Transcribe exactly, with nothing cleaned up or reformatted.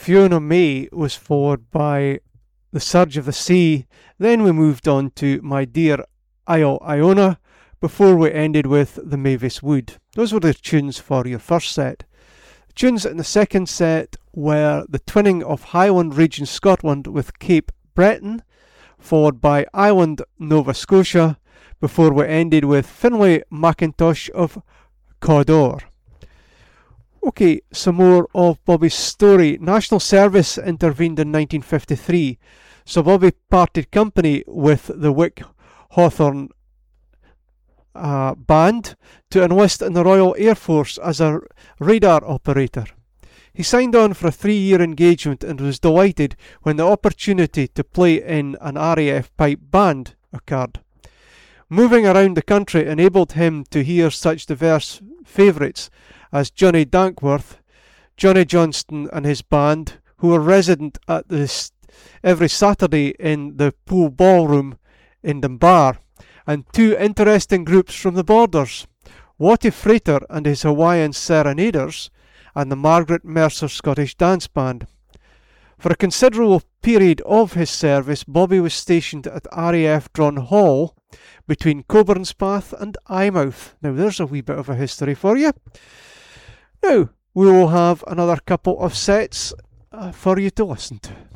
Fiona May was followed by The Surge of the Sea. Then we moved on to My Dear Isle Iona, before we ended with The Mavis Wood. Those were the tunes for your first set. The tunes in the second set were the twinning of Highland Region Scotland with Cape Breton, followed by Island Nova Scotia, before we ended with Finlay Mackintosh of Cawdor. Okay, some more of Bobby's story. National Service intervened in nineteen fifty-three, so Bobby parted company with the Wick Hawthorne uh, band to enlist in the Royal Air Force as a radar operator. He signed on for a three-year engagement and was delighted when the opportunity to play in an R A F pipe band occurred. Moving around the country enabled him to hear such diverse favourites as Johnny Dankworth, Johnny Johnston and his band, who were resident at this every Saturday in the Pool Ballroom in Dunbar, and two interesting groups from the Borders, Wattie Frater and his Hawaiian Serenaders, and the Margaret Mercer Scottish Dance Band. For a considerable period of his service, Bobby was stationed at R A F Dron Hall between Coburnspath and Eyemouth. Now there's a wee bit of a history for you. Now we will have another couple of sets uh, for you to listen to.